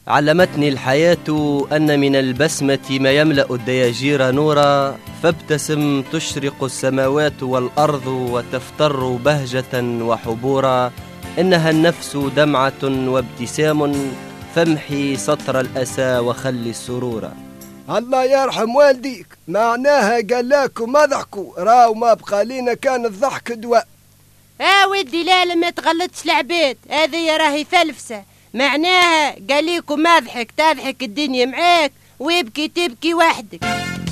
علمتني الحياة أن من البسمة ما يملأ الدياجير نورا، فابتسم تشرق السماوات والأرض وتفتر بهجة وحبورا. إنها النفس دمعة وابتسام، فامحي سطر الأسى وخلي السرورا. الله يرحم والديك، معناها قال لكم ما ضحكوا، راو ما بقى لينا كان الضحك دواء. ودي لا ما تغلطش العباد، هذه راهي فلفسة. معناها قال لكم ما ضحك، تضحك الدنيا معاك ويبكي تبكي وحدك.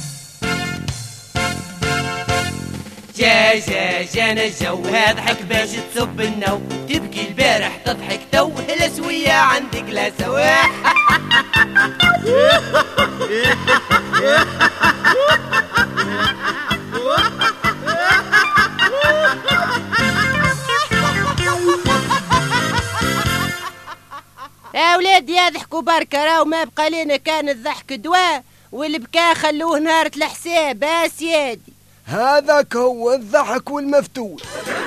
جانا الجو هضحك باش تصب النو، تبكي البارح تضحك تو، الاسوية عندك لا سواح. يا ولادي يضحكوا بركة، راو ما بقى لنا كان الضحك دواء، والبكاء خلوه نهارة الحساب. بس يادي هذاك هو الضحك والمفتول.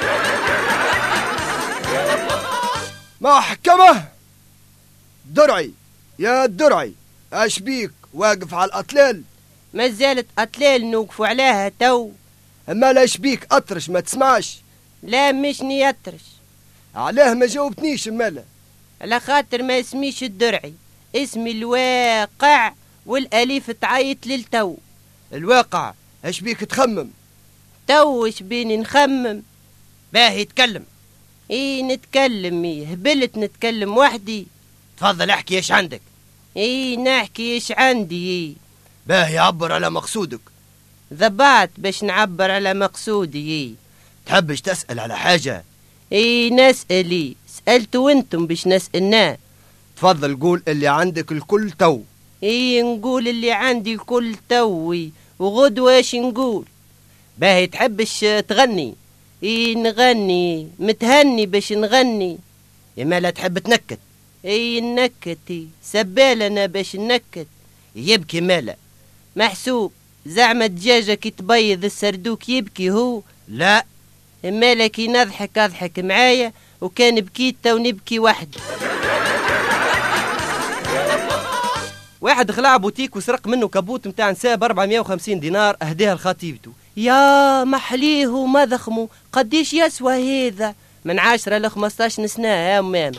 محكمة درعي، يا درعي اش بيك واقف على الأطلال؟ ما زالت أطلال نوقفوا عليها تو. اما لاش بيك أطرش ما تسمعش؟ لا مش نيطرش. علاه ما جاوبتنيش مالا؟ على خاطر ما اسميش الدرعي، اسمي الواقع، والأليف تعيط للتو. الواقع اش بيك تخمم؟ تو اش بيني نخمم؟ باهي تكلم. نتكلم. هبلت نتكلم وحدي. تفضل احكي ايش عندك. نحكي ايش عندي. باهي عبر على مقصودك. ضبعت باش نعبر على مقصودي. تحبش تسأل على حاجة؟ نسألي، سألتوا انتم باش نسألنا. تفضل قول اللي عندك الكل تو. نقول اللي عندي الكل توي، وغدوة ايش نقول؟ باهي تحبش تغني؟ نغني، متهني باش نغني. إما لا تحب تنكت؟ نكتي سبال انا باش نكت. يبكي مالا؟ محسوب زعما الدجاجة كي تبيض السردوك يبكي هو؟ لا. مالا كي نضحك اضحك معايا، وكان بكيت تو نبكي وحدي. واحد خلع بوتيك وسرق منه كابوت متاع نساء ب450 دينار، اهداها لخطيبته. يا محليه ومضخمه، قديش يسوى هذا؟ من 10 ل 15 سنة يا ماما.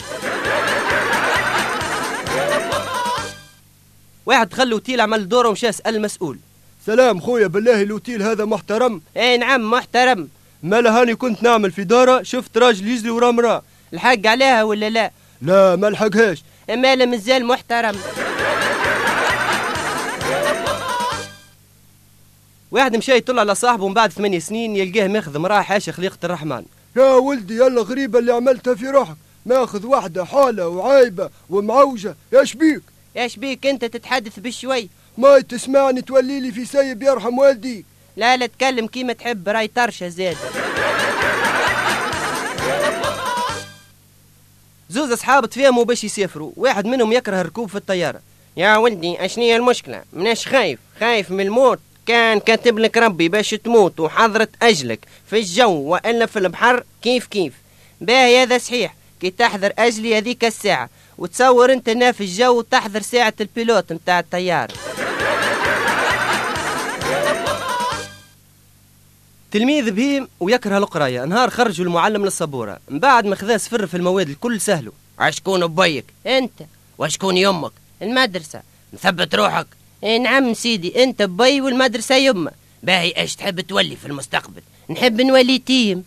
واحد دخل الاوتيل عمل دوره ومشى سأل المسؤول. سلام خويا، بالله الاوتيل هذا محترم؟ نعم محترم. مالا هاني كنت نعمل في دارة، شفت راجل يجري ورا مراه. الحق عليها ولا لا؟ لا ما لحقهاش. مالا مازال محترم. واحد مشى يطل على صاحبه من بعد 8 سنين، يلقاه ماخذ مراه حاشا خليقة الرحمن. يا ولدي يلا غريبة اللي عملتها في روحك، ماخذ واحدة حالة وعايبة ومعوجة. ياش بيك؟ ياش بيك انت تتحدث بشوي؟ ما تسمعني تولي لي في سايب يرحم والدي. لا تكلم كيما تحب، راي طرشة زاد. زوز اصحاب تفهموا باش يسافروا، واحد منهم يكره الركوب في الطيارة. يا ولدي اشنية المشكلة؟ مناش خايف من الموت؟ كان كاتب لك ربي باش تموت وحضرت أجلك في الجو وإلا في البحر كيف. باهي هذا صحيح، كي تحضر أجلي هذيك الساعة، وتصور انت هنا في الجو وتحضر ساعة البيلوت متاع الطيارة. تلميذ بهيم ويكره القراية، نهار خرجوا المعلم للصبورة، من بعد ما خذا صفر في المواد الكل سهلوا. عشكون بيك؟ انت. وشكون يمك؟ المدرسة. مثبت روحك. نعم سيدي، انت بي والمدرسة يمه. باهي ايش تحب تولي في المستقبل؟ نحب نولي تيم.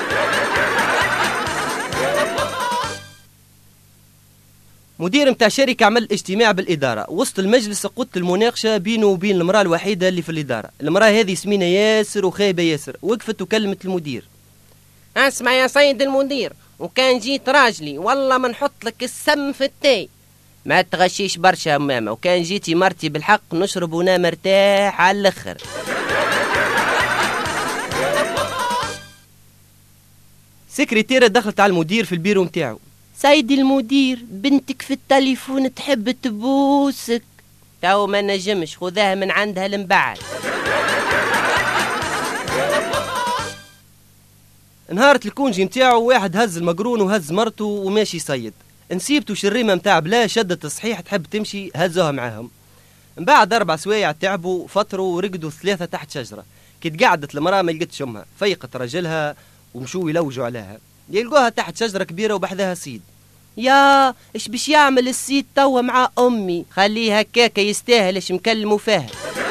مدير متاع شركة عمل اجتماع بالإدارة، وسط المجلس قلت المناقشة بينه وبين المرأة الوحيدة اللي في الإدارة. المرأة هذه سمينة ياسر وخايبة ياسر، وقفت وكلمت المدير. اسمع يا سيد المدير، وكان جيت راجلي والله ما نحط لك السم في التاي. ما تغشيش برشا ماما، وكان جيتي مرتي بالحق نشرب ونام مرتاح على الاخر. سكرتيرة دخلت على المدير في البيرو متاعه. سيدي المدير، بنتك في التليفون تحب تبوسك. تو ما نجمش، خذاها من عندها لمبعد. نهارة الكونجي متاعه واحد هز المقرون وهز مرته وماشي صيد. نسيبتو شريمة متاع بلا شدة الصحيح تحب تمشي هزوها معاهم. من بعد 4 سوايع تعبوا فطروا ورقدوا 3 تحت شجرة. كي تقعدت المرأة ما لقتش أمها، فيقت رجلها ومشوا يلوجوا عليها، يلقوها تحت شجرة كبيرة وبحذاها صيد. يا اش باش يعمل السيد توا مع امي؟ خليه هكاك يستاهل اش مكلموا فيها.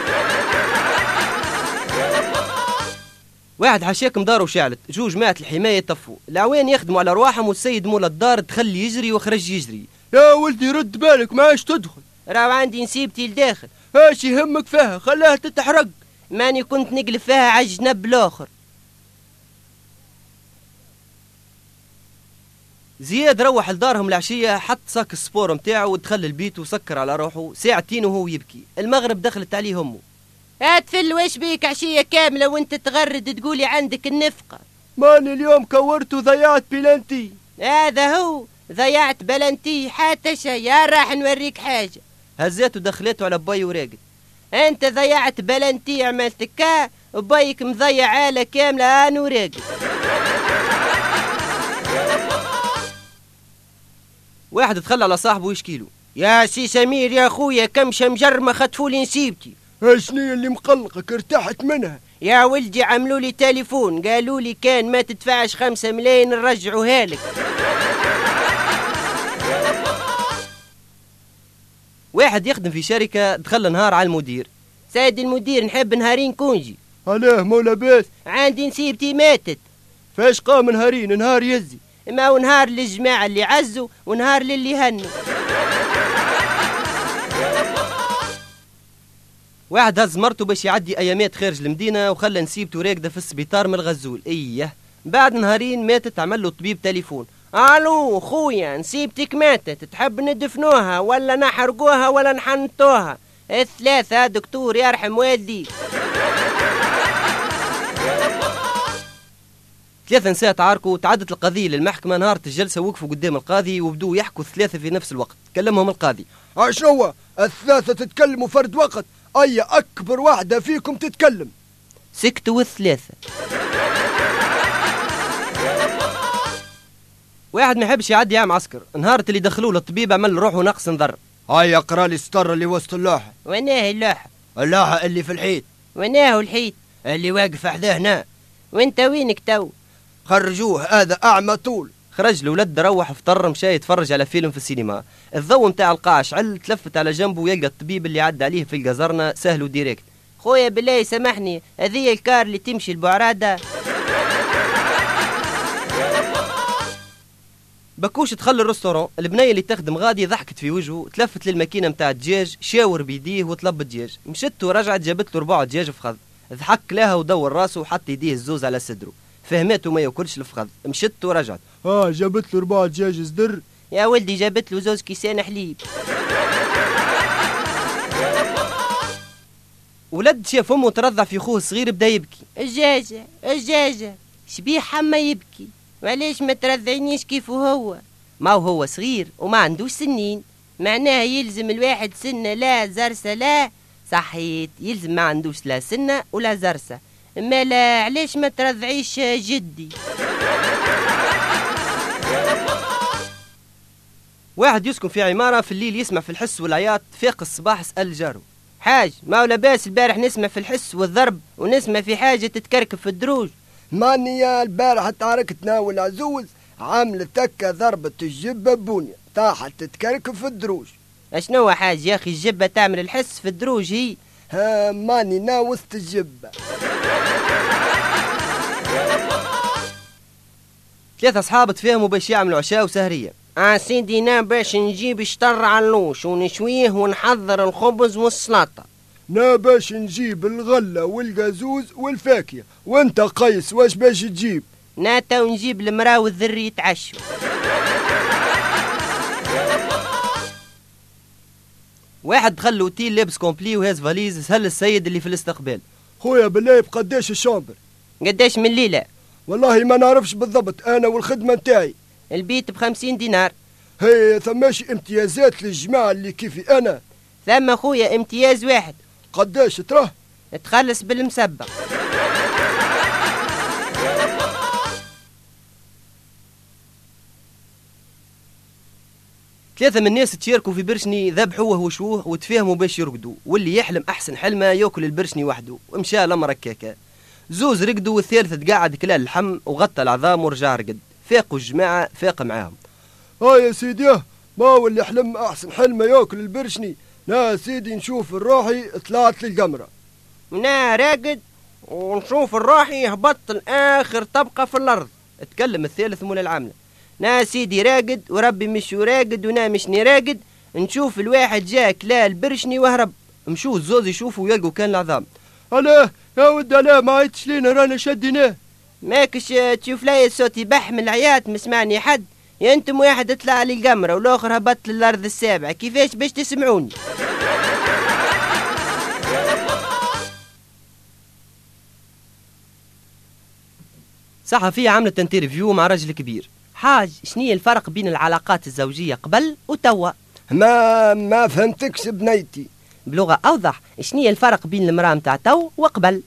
واحد حاشاكم داره وشعلت، جوج جماعة الحماية طفوا، العوان يخدموا على رواحهم والسيد مولا الدار دخل يجري وخرج يجري. يا ولدي رد بالك ما عادش تدخل. راهو عندي نسيبتي لداخل. ايش يهمك فيها؟ خلاها تتحرق. ماني كنت نقلب فيها على الجنب الاخر. زياد روح لدارهم العشية، حط صاك السبور متاعه ودخل البيت وسكر على روحه. ساعتين وهو يبكي. المغرب دخلت عليه امه. هاتفل واش بيك عشية كاملة وانت تغرد تقولي عندك النفقة؟ ماني اليوم كورت وضيعت بلانتي. هذا هو ضيعت بلانتي حتى شي. راح نوريك حاجة. هزاته دخلته على باي وراقد. انت ضيعت بلانتي عملت كا وبايك مضيع عالة كاملة انا وراقد. واحد دخل على صاحبه ويشكيله. يا سي سمير يا خويا كم شمجرمة خطفولي نسيبتي. شنو اللي مقلقك؟ ارتحت منها. يا ولدي عملوا لي تليفون قالوا لي كان ما تدفعش 5 ملايين نرجعوها لك. واحد يخدم في شركة دخل نهار على المدير. سيد المدير نحب نهارين كونجي. علاه مولا باس؟ عندي نسيبتي ماتت. فاش قام نهارين؟ نهار يزي. ما هو نهار للجماعة اللي عزوا ونهار للي هنوا. واحد هز مرته باش يعدي ايامات خارج المدينة وخلى نسيبته راقدة في السبيطار من الغزول. ايه بعد نهارين ماتت. عمل له طبيب تليفون. الو خويا نسيبتك ماتت، تحب ندفنوها ولا نحرقوها ولا نحنطوها؟ الثلاثة دكتور يرحم والديك. 3 نساء تعاركوا. تعدت القضية للمحكمة. نهارت الجلسة وقفوا قدام القاضي وبدوا يحكوا 3 في نفس الوقت. كلمهم القاضي. شنو ال3 تتكلموا فرد وقت؟ أي أكبر واحدة فيكم تتكلم؟ سكتوا ال3. واحد ما يحبش يعدي عام عسكر. نهارت اللي دخلوه للطبيب عمل روحه نقص نظر. هاي اقرا لي السطر اللي وسط اللوحة. ويناه اللوحة؟ اللوحة اللي في الحيط. ويناه الحيط؟ اللي واقف حداه هنا. وانت وينك تو؟ خرجوه هذا أعمى طول. خرج الولد روح فطر مشى يتفرج على فيلم في السينما. الضوء متاع القاعة شعل. تلفت على جنبه ويلقى الطبيب اللي عدى عليه في الجزرنة سهل وديريكت. خويا بالله سامحني هذه الكار اللي تمشي البعرادة. بكوش دخل الرستوران. البنية اللي تخدم غادي ضحكت في وجهه. تلفت للماكينة متاع الدجاج شاور بيديه وطلب الدجاج. مشت ورجعت جابت له 4 دجاج فخذ. ضحك لها ودور راسه وحط يديه الزوز على صدره. فهمته ما ياكلش الفخذ. مشت ورجعت. جابت له 4 دجاج صدر. يا ولدي جابت له 2 كيسان حليب. ولد شاف امه ترضع في خوه الصغير بدا يبكي. الجاجة شبيه حما يبكي؟ وعلاش ما ترضعينيش كيف هو؟ ما هو صغير وما عندوش سنين. معناها يلزم الواحد سنة لا زرسة لا. صحيت يلزم ما عندوش لا سنة ولا زرسة. ما لا علاش ما ترضعيش جدي؟ واحد يسكن في عمارة في الليل يسمع في الحس والعياط. فاق الصباح سأل جاره. حاج ما ولا باس البارح نسمع في الحس والضرب ونسمع في حاجة تتكركب في الدروج. ماني يا البارح تعاركتنا والعزوز عملت تكة ضربة الجبة بونية طاحت تتكركب في الدروج. اشنو حاج يا اخي الجبة تعمل الحس في الدروج هي؟ ماني ناوست الجبة. 3 أصحاب تفاهموا باش يعملوا عشاء وسهرية. سيدي باش نجيب شطر علوش ونشويه ونحضر الخبز والسلطة. باش نجيب الغلة والقازوز والفاكهة. وانت قيس واش باش تجيب؟ ناتا ونجيب المرا والذري يتعشوا. واحد دخل الاوتيل لابس كومبلي وهاز فاليز. سهل السيد اللي في الاستقبال. خويا بالله بقداش الشامبر؟ قداش من ليلة؟ والله ما نعرفش بالضبط انا والخدمة نتاعي. البيت ب50 دينار. هي ثماش امتيازات للجماعة اللي كيفي انا؟ ثم خويا امتياز واحد. قداش تراه؟ تخلص بالمسبق. 3 من الناس تشاركوا في برشني ذبحوه وشوه وتفاهموا باش يرقدوا، واللي يحلم أحسن حلمه ياكل البرشني وحده، ومشى الأمر هكاكا. زوز رقدوا والثالث تقاعد كلا اللحم وغطى العظام ورجع رقد. فاقوا الجماعة فاق معاهم. يا سيدي ما هو اللي حلم أحسن حلمه ياكل البرشني؟ لا سيدي نشوف الروحي طلعت للقمرة. نا راقد ونشوف الروحي هبط الآخر طبقة في الأرض. اتكلم الثالث مول العاملة. نا سيدي راقد وربي مش راقد ونا مشني راقد. نشوف الواحد جا كلا البرشني وهرب. مشوا الزوز يشوفوا ويلقوا كان العظام. ألا يا ود ألا ما عيتش لينا رانا شديناه. ماكش تشوف لي صوتي بح من العياط مسمعني حد؟ يا انتم واحد اطلع لي القمرة والاخر هبط للأرض السابعة، كيفاش باش تسمعوني؟ صحفية عملت انترفيو مع رجل كبير. حاج شنية الفرق بين العلاقات الزوجية قبل وتوا؟ ما فهمتكش بنيتي. بلغة أوضح، شنية الفرق بين المرأة متاع تو وقبل؟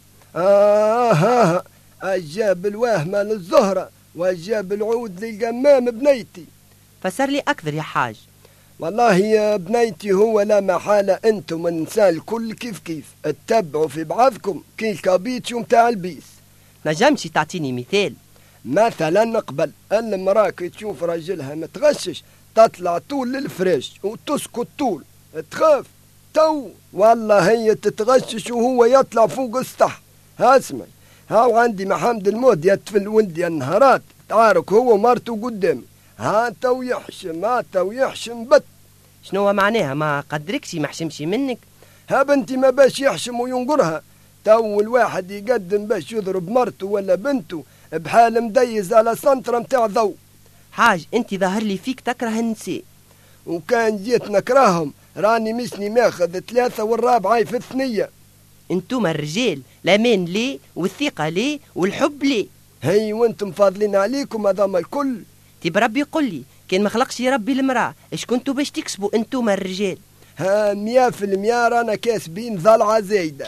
أجاب الوهمة للزهرة وأجاب العود للقمام بنيتي. فسر لي أكثر يا حاج. والله يا بنيتي هو لا محالة أنتم النساء الكل كيف اتبعوا في بعضكم كي الكابيتشو متاع البيس. نجمش تعطيني مثال؟ مثلا قبل المرأة كي تشوف راجلها متغشش تطلع طول للفراش وتسكت طول، تخاف. تو والله هي تتغشش وهو يطلع فوق السطح. اسمع، هاو عندي محمد الموت يتفل ولدي النهارات تعارك هو ومارته قدامي. هاتا ويحشم بت. شنو معناها؟ ما قدركش ما حشمش منك؟ ها بنتي ما باش يحشم وينقرها. تو الواحد يقدم باش يضرب مرته ولا بنته بحال مديز على سنترة متاع ضو. حاج انت ظاهر لي فيك تكره النساء. وكان جيت نكرههم راني مسني ماخذ 3 والرابعة في الثنية. انتم الرجال الامان ليه والثقة ليه والحب ليه؟ هي وانتم فاضلين عليكم هذا الكل. تبي ربي يقول لي كان ما خلقش ربي المرأة ايش كنتوا باش تكسبوا انتم الرجال؟ 100% رانا كاسبين ضلعة زايدة.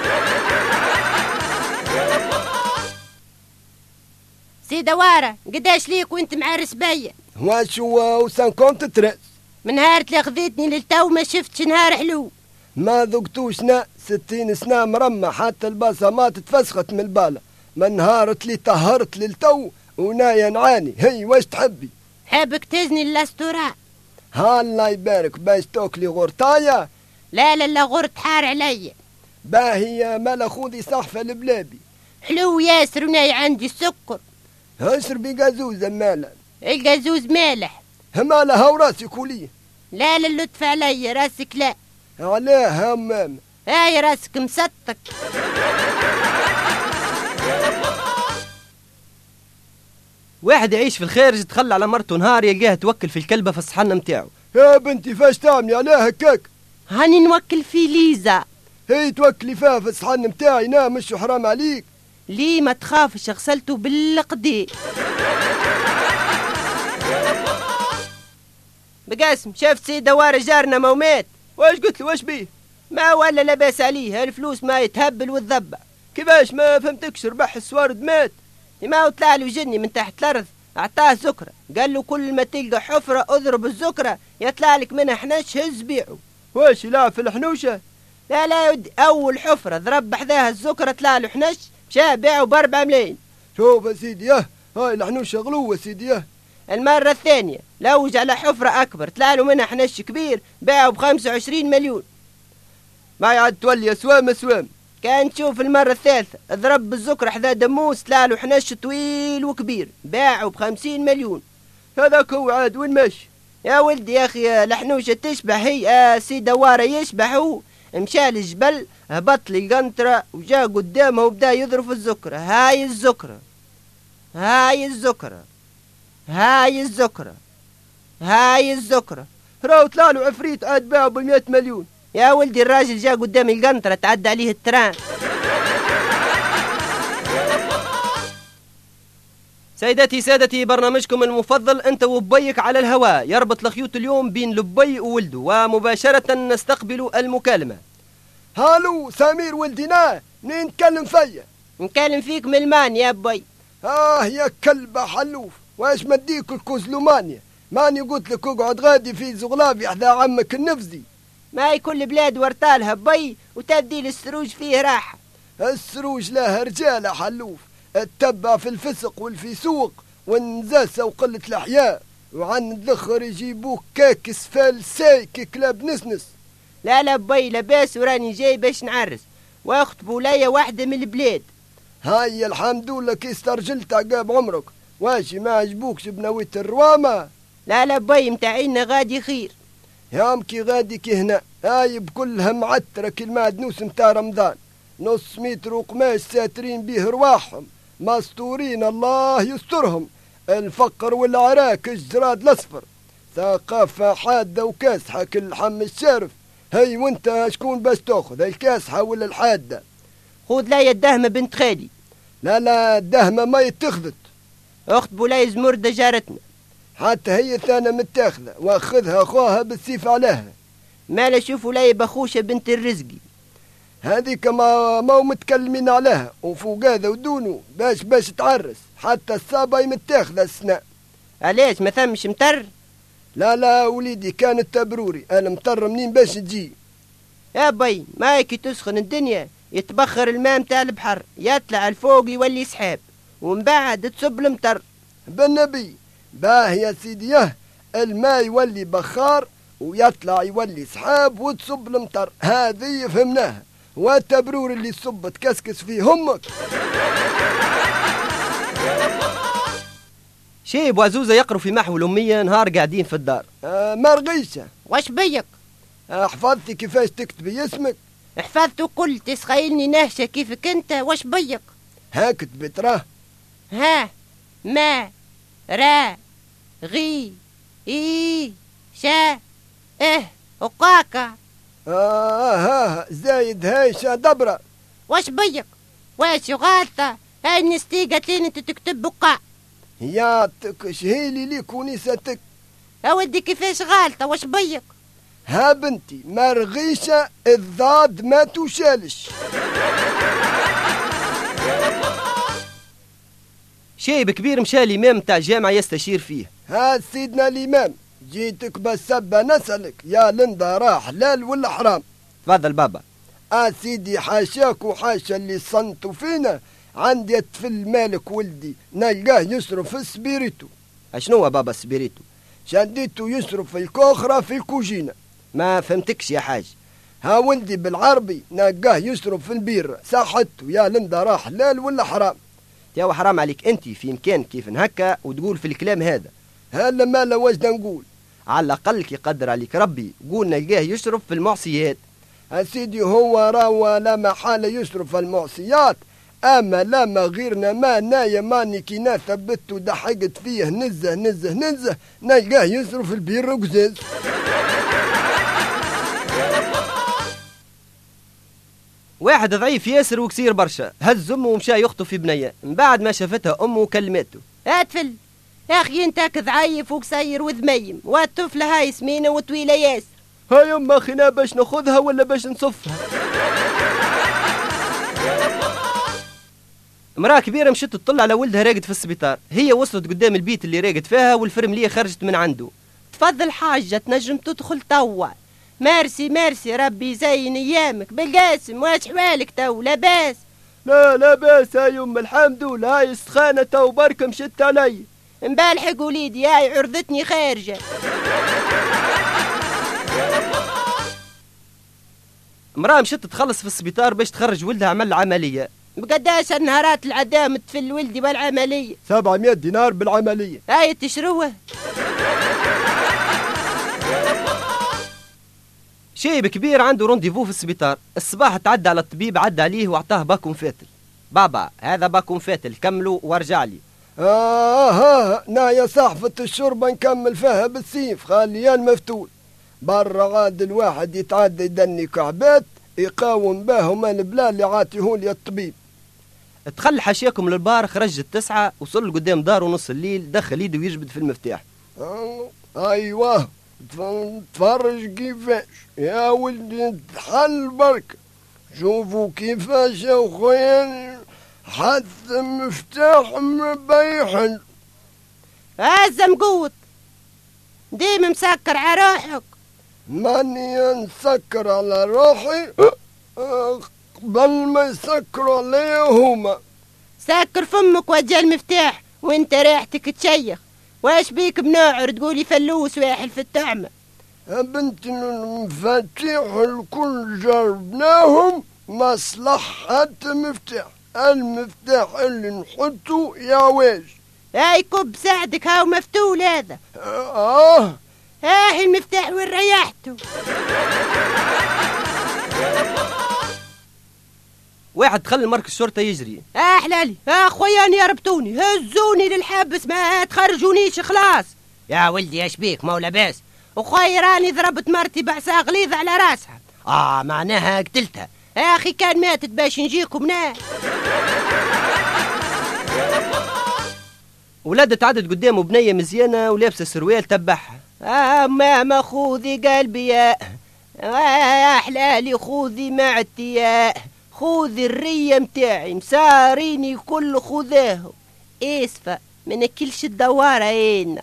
سي دوارة قداش ليك وانت معارس بيا؟ واش وسانكونت ترس. من نهار اللي خذيتني للتو ما شفتش نهار حلو. ما ذقتوش 60 سنة مرمى حتى البصمات تفسخت من البالة. من نهار اللي طهرت للتو ونايا نعاني. هي واش تحبي؟ حابك تزني الاستوراء. الله يبارك باش تاكلي غرطاية؟ لا غرط حار عليا. باهي مالا خذي صحفة البلابي. حلو ياسر وناي عندي السكر. اشربي قازوزة مالا. القازوز مالح. مالا هاو راسي كوليه. لا اللطف عليا راسك لا. علاه همام. هاي راسك مسطك. واحد يعيش في الخارج تخلى على مرته نهار يلقاها توكل في الكلبة في الصحن متاعو. يا بنتي فاش تعملي عليها هكاك؟ هاني نوكل في ليزا. هي توكلي فيها في الصحن متاعي نا مش حرام عليك. ليه ما تخافش غسلته بالقدي. بقاسم شافت سيد دوار جارنا مومات. واش قلت له واش بيه؟ ما ولا لاباس عليه الفلوس ما يتهبل وتذبع. كيفاش ما فهمتكش؟ ربح السوارد مات. ما طلع له جني من تحت الارض اعطاه زكرة قال له كل ما تلقى حفرة اضرب الزكرة يطلع لك منها حنش هز بيعه. واش يلعب في الحنوشة؟ لا يودي اول حفرة ضرب بحذاها الزكرة طلع له حنش مشى بيعه ب4 ملايين. شوف يا سيدي هاي الحنوشة غلوة سيدي. المرة الثانية لوج على حفرة اكبر طلع له منها حنش كبير بيعه ب25 مليون. ما يعد تولي اسوام. كان تشوف المرة الثالثة ضرب بالزكرة حذا دموس طلع له حنش طويل وكبير باعه ب50 مليون. هذاك هو عاد وين ماشي؟ يا ولدي يا اخي الحنوشة تشبح هي سي دوارة يشبح هو. مشى للجبل هبط لي قنطرة وجا قدامه وبدا يضرب الزكرة. هاي الزكرة راهو طلع له عفريت عاد باعه ب100 مليون. يا ولدي الراجل جا قدام القنطرة تعدى عليه التران. سيداتي سادتي برنامجكم المفضل انت وبيك على الهواء يربط الخيوط اليوم بين لبي وولده ومباشرة نستقبل المكالمة. هالو سمير ولدنا منين نتكلم فيا؟ نكلم فيك من المانيا يا بي. يا كلبة حلوف واش مديك الكوزلومانيا؟ ماني قلت لك اقعد غادي في زغلافي حدا عمك النفزي. ما كل بلاد ورطالها بي وتبديل السروج فيه راحة. السروج لها رجالة حلوف اتبع في الفسق والفسوق والنزاسة وقلة الأحياء، وعن الذخر يجيبوك كاكس فالسايك كلاب نسنس. لا بي لاباس وراني جاي باش نعرس واخطبوا ليا واحدة من البلاد. هاي الحمد لله كي استرجلت عقاب عمرك. واشي ما عجبوكش بنويت الروامة؟ لا بي متاعينا غادي خير. يام كي غادي كي هنا هاي بكلها معترة كالمعدنوس متاع رمضان، نص متر وقماش ساترين بيه رواحهم مستورين الله يسترهم، الفقر والعراك الجراد الأصفر، ثقافة حادة وكاسحة كالحم الشارف. هاي وانت شكون باش تاخذ الكاسحة ولا الحادة؟ خذ ليا الدهمة بنت خالي. لا الدهمة ما يتخذت. اخت بولاي زمردة جارتنا حتى هي ثانية متاخذة واخذها اخوها بالسيف عليها. مالا شوفوا لي بخوشة بنت الرزقي هذيك ما متكلمين عليها وفوق هذا ودونه باش تعرس حتى الصابة متاخذة السنة. علاش ما ثمش متر؟ لا وليدي كانت تبروري انا مطر منين باش تجي. يا بي ما كي تسخن الدنيا يتبخر الماء متاع البحر يطلع الفوق يولي سحاب ومن بعد تصب المطر. بالنبي باه يا سيدي الماء يولي بخار ويطلع يولي سحاب وتصب المطر، هذه فهمناها. والتبرور اللي صب تكسكس فيه امك. شيب وعزوزة يقروا في محو الأمية نهار قاعدين في الدار. مرغيشة واش بيك؟ حفظتي كيفاش تكتبي اسمك؟ حفظت وكل تسخيلني نهشة كيفك انت. واش بيك؟ ها كتبت راه ها ما را غي اي شا وقاكا. زايد هايشة دبرة. واش بيك؟ واش غالطة؟ هاي نستيقتين انت تكتب بقاع. ياتك شهيلي ليك ونيستك. اودي كيفاش غالطة؟ واش بيك؟ ها بنتي مرغيشة الضاد ما توشالش. شيب كبير مشى الإمام تاع الجامعة يستشير فيه. ها سيدنا الإمام جيتك بالسبة نسألك يا لندا راه حلال ولا حرام؟ تفضل بابا. سيدي حاشاك وحاشا اللي صنتوا فينا، عندي طفل مالك ولدي نلقاه يصرف في السبيريتو. اشنو بابا السبيريتو؟ شديته يصرف في الكوخرة في الكوجينة. ما فهمتكش يا حاج. ها ولدي بالعربي نلقاه يصرف في البير، صحته يا لندا راه حلال ولا حرام؟ يا حرام عليك انت في مكان كيف هكا وتقول في الكلام هذا. هلا مالا واش نقول؟ على الأقل كي قدر عليك ربي قول نلقاه يشرب في المعصيات. سيدي هو راهو لا محالة يشرب في المعصيات، أما لا ما غيرنا ما نايا ماني كي ثبت ودحقت فيه نزه نلقاه يشرب في البير وقزاز. واحد ضعيف ياسر وكسير برشا هز أمه ومشى يخطف في بنية، من بعد ما شافتها أمه وكلمته. اتفل يا أخي انت ضعيف وقصير وذميم، والطفلة هاي سمينة وطويلة ياسر. هاي يما خنا باش ناخذها ولا باش نصفها؟ امرأة كبيرة مشت تطلع على ولدها راقد في السبيطار، هي وصلت قدام البيت اللي راقد فيها والفرملية خرجت من عنده. تفضل حاجة تنجم تدخل توا. ميرسي ربي يزين ايامك. بالقاسم واش حوالك تو لاباس؟ لا باس يا يما الحمد لله. هاي السخانة تو بركة مشت علي. مبالحق وليدي هاي عرضتني خارجة. امرأة مشت تخلص في السبيطار باش تخرج ولدها عمل عملية. بقداش النهارات العدام تفل ولدي بالعملية؟ 700 دينار بالعملية. هاي تشروه. شيب كبير عنده رونديفو في السبيطار، الصباح تعدى على الطبيب عدى عليه واعطاه باكم فاتل. بابا هذا باكم فاتل كملوا وارجع لي. نايا صحفة الشربة نكمل فيها بالسيف خليان مفتول. برا عاد الواحد يتعدى يدني كعبات يقاوم باهم البلا اللي عاطيهولي الطبيب. دخل حاشيكم للبار خرج 9 وصل قدام داره نص الليل دخل يده ويجبد في المفتاح. ايوه تفرج كيفاش يا ولدي تحل برك. شوفوا كيفاش يا خويا حتى مفتاح مبيحن. هزم قوت. ديما مسكر على روحك. ماني نسكر على روحي قبل ما يسكروا عليا هما. سكر فمك وجه المفتاح وانت ريحتك تشيخ. واش بيك بناعر تقولي فلوس واحل في التعمة؟ يا بنتي المفاتيح الكل جربناهم ما صلح حتى مفتاح. المفتاح اللي نحطه يا واج. هاي كب ساعدك هاو مفتول هذا. هاي المفتاح وين ريحته؟ واحد دخل مركز الشرطة يجري. حلالي خوياني يربطوني هزوني للحبس ما تخرجونيش خلاص. يا ولدي اش بيك ما لاباس؟ وخوي راني ضربت مرتي بعصا غليظة على راسها. معناها قتلتها. يا أخي كان ماتت باش نجيكم ناس. ولاد تعدت قدامه بنية مزيانة ولابسة سروال تبعها. ماما خوذي قلبي يا حلالي خوذي معتي يا خوذي الرية متاعي مساريني كل خوذاهم. اسفة من كلش الدوارة هنا.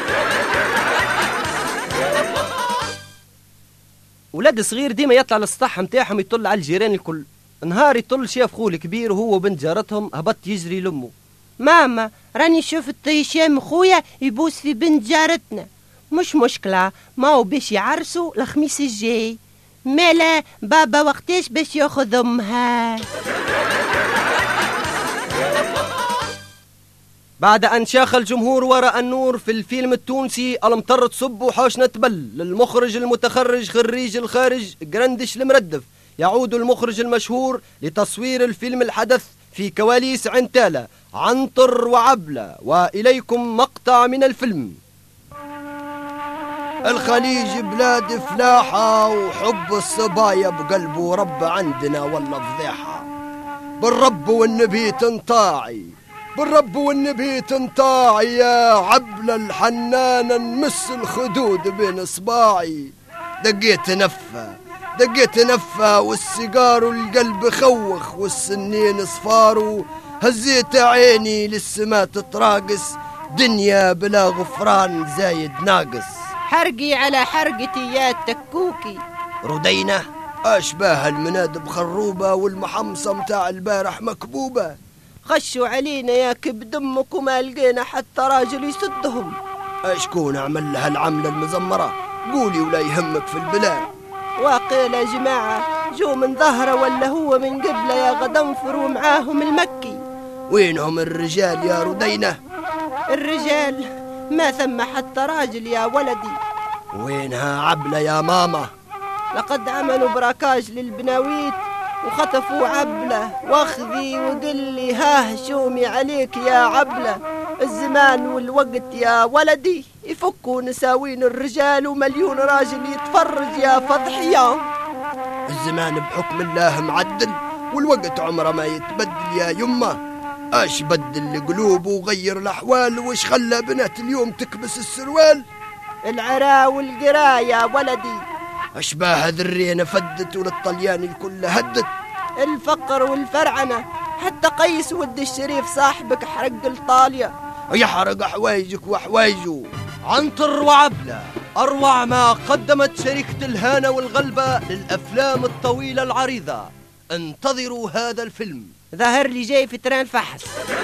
ولاد صغير ديما يطلع للسطح متاعهم يطل على الجيران الكل. نهار يطل شاف خوه الكبير وهو وبنت جارتهم هبط يجري لامه. ماما راني شفت هشام خويا يبوس في بنت جارتنا. مش مشكلة ما هو باش يعرسوا الخميس الجاي. مالا بابا وقتاش باش ياخذ امها؟ بعد أن شاخ الجمهور وراء النور في الفيلم التونسي المطر تصب وحوش نتبل للمخرج المتخرج خريج الخارج جرندش المردف، يعود المخرج المشهور لتصوير الفيلم الحدث في كواليس عنتالة عنتر وعبلة. وإليكم مقطع من الفيلم. الخليج بلاد فلاحة وحب الصبايا بقلبه رب عندنا والله فضيحة. بالرب والنبي تنطاعي بالرب والنبي تنطاعي يا عبلة الحنانة نمس الخدود بين صباعي. دقيت نفة والسيجار والقلب خوخ والسنين صفارو. هزيت عيني للسما تتراقص دنيا بلا غفران زايد ناقص. حرقي على حرقتي يا تكوكي. ردينا أشباه المنادب خروبة والمحمصة متاع البارح مكبوبة. خشوا علينا يا كبد امك وما لقينا حتى راجل يسدهم. اشكون عمل لها العملة المزمرة؟ قولي ولا يهمك في البلاد. وقيل يا جماعة جو من ظهره ولا هو من قبله يا غضنفر ومعاهم المكي. وينهم الرجال يا ردينة؟ الرجال ما ثم حتى راجل يا ولدي. وينها عبلة يا ماما؟ لقد عملوا براكاج للبناويت وخطفوا عبلة. واخذي وقلي شومي عليك يا عبلة. الزمان والوقت يا ولدي يفكوا نساوين الرجال ومليون راجل يتفرج يا فضحية. الزمان بحكم الله معدل والوقت عمره ما يتبدل يا يمه. اش بدل القلوب وغير الاحوال وش خلى بنات اليوم تكبس السروال؟ العراء والقراء يا ولدي. اشباه ذرينا فدت وللطليان الكل هدت. الفقر والفرعنة حتى قيس ود الشريف صاحبك حرق الطالية. يحرق حوايجك وحوايجه. عنتر وعبلة أروع ما قدمت شركة الهانة والغلبة للأفلام الطويلة العريضة. انتظروا هذا الفيلم. ظهر لي جاي في تران فحص.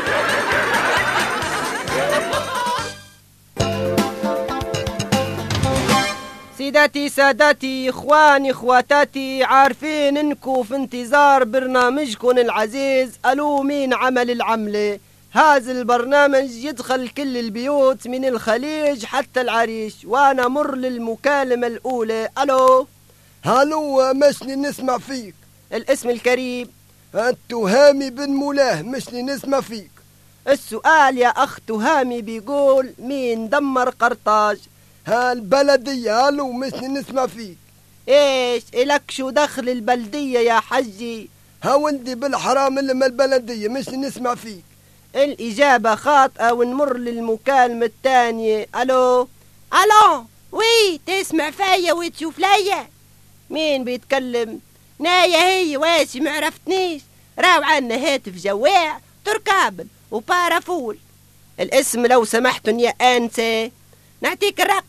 سيداتي ساداتي اخواني اخواتاتي عارفين انكو في انتظار برنامجكم العزيز. الو مين عمل العملة؟ هذا البرنامج يدخل كل البيوت من الخليج حتى العريش. وانا مر للمكالمة الاولى. الو مسني نسمع فيك. الاسم الكريم؟ التهامي بن مولاه. مسني نسمع فيك. السؤال يا اخ تهامي بيقول مين دمر قرطاج؟ البلدية. مسني نسمع فيك. ايش إلك شو دخل البلدية يا حجي؟ ولدي بالحرام لما البلدية. مسني نسمع فيك. الإجابة خاطئة ونمر للمكالمة الثانية. ألو وي تسمع فيا وتشوف ليا؟ مين بيتكلم؟ نايا هي واسي معرفتنيش. راو عنا هاتف جواع تركابل وبارافول. الاسم لو سمحتن يا أنسة. نعطيك الرقم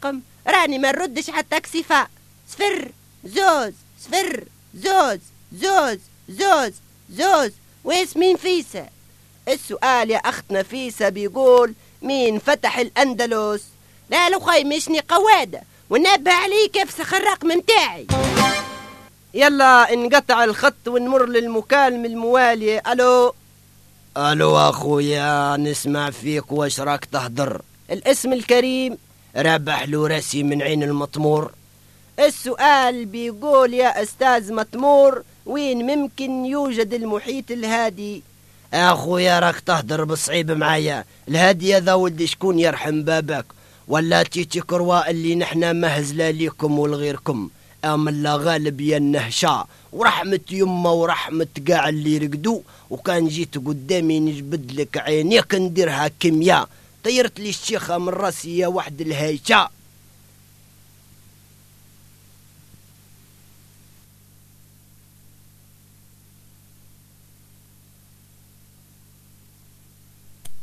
راني ما نردش على التاكسيفا. صفر زوز صفر زوز زوز زوز زوز. واسمين فيسا؟ السؤال يا أخت نفيسة بيقول مين فتح الأندلس؟ لا لو خاي مشني قوادة ونبه عليه كيف سخر الرقم متاعي. يلا نقطع الخط ونمر للمكالمة الموالية. الو اخويا، نسمع فيك، واش راك تهدر؟ الاسم الكريم؟ ربح له راسي من عين المطمور. السؤال بيقول يا أستاذ مطمور وين ممكن يوجد المحيط الهادي؟ اخويا راك تهدر بالصعيب معايا. الهادي هذا ولدي شكون يرحم بابك؟ ولا تيتي كروا اللي نحنا مهزله ليكم ولغيركم؟ ام لا غالب يا النهشا ورحمة يما ورحمة قاع اللي رقدوا. وكان جيت قدامي نجبد لك عينيك نديرها كيمياء. طيرت لي الشيخة من راسي يا وحد الهيشة.